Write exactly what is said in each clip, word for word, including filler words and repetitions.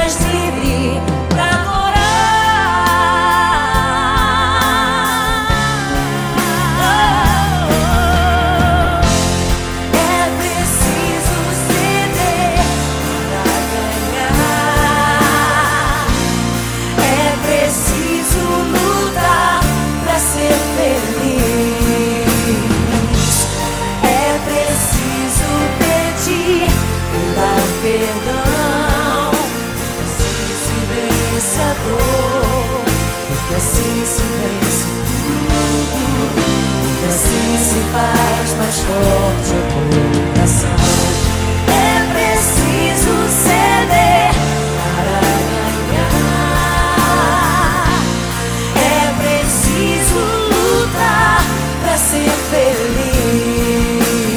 mais livre pra adorar. É preciso ceder para ganhar. É preciso lutar pra ser feliz. É preciso pedir e dar perdão. Assim se vence a dor, porque assim se vence tudo, porque assim se faz mais forte o coração. É preciso ceder para ganhar. É preciso lutar pra ser feliz.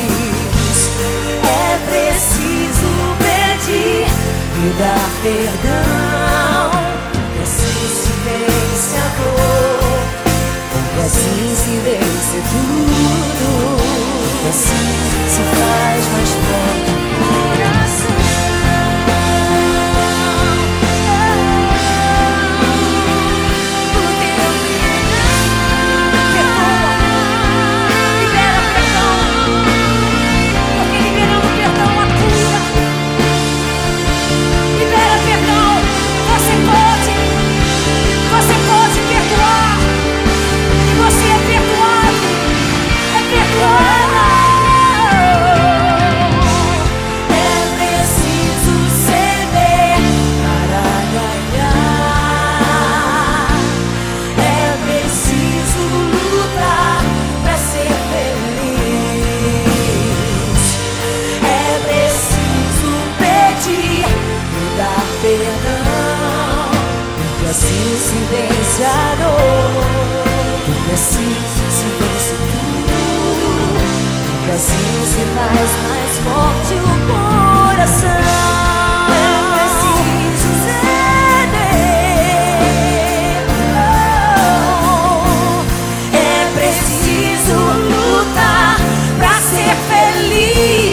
É preciso pedir e dar perdão, porque assim se vence a dor, porque assim se vence tudo, porque assim se faz mais forte o coração. Perdão, porque assim se vence a dor, porque assim se vence tudo, porque assim se faz mais forte o coração. É preciso ceder, oh, é preciso lutar pra ser feliz.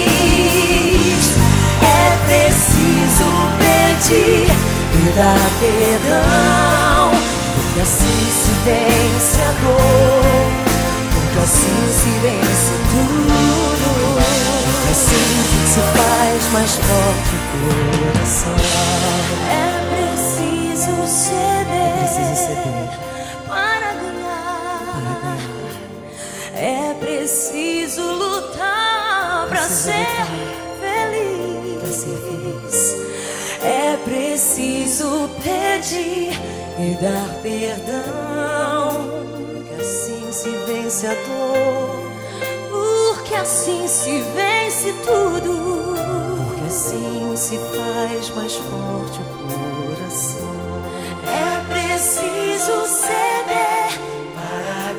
É preciso e dar perdão, porque assim se vence a dor, porque assim se vence tudo, porque assim se faz mais forte o coração. É preciso ceder, é preciso ceder para ganhar. É preciso lutar para ser feliz. Pra ser feliz. É preciso pedir e dar perdão, porque assim se vence a dor, porque assim se vence tudo, porque assim se faz mais forte o coração. É preciso ceder para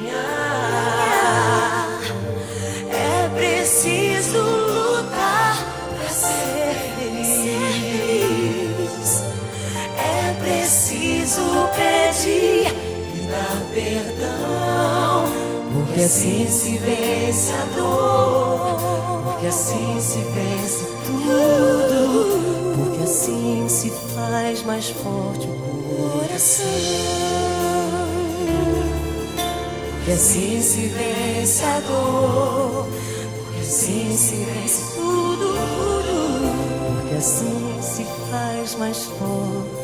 ganhar. É preciso lutar para ser feliz. É preciso pedir e dar perdão, porque assim se vence a dor, porque assim se vence tudo, porque assim se faz mais forte o coração. Porque assim se vence a dor, porque assim se vence tudo, porque assim se faz mais forte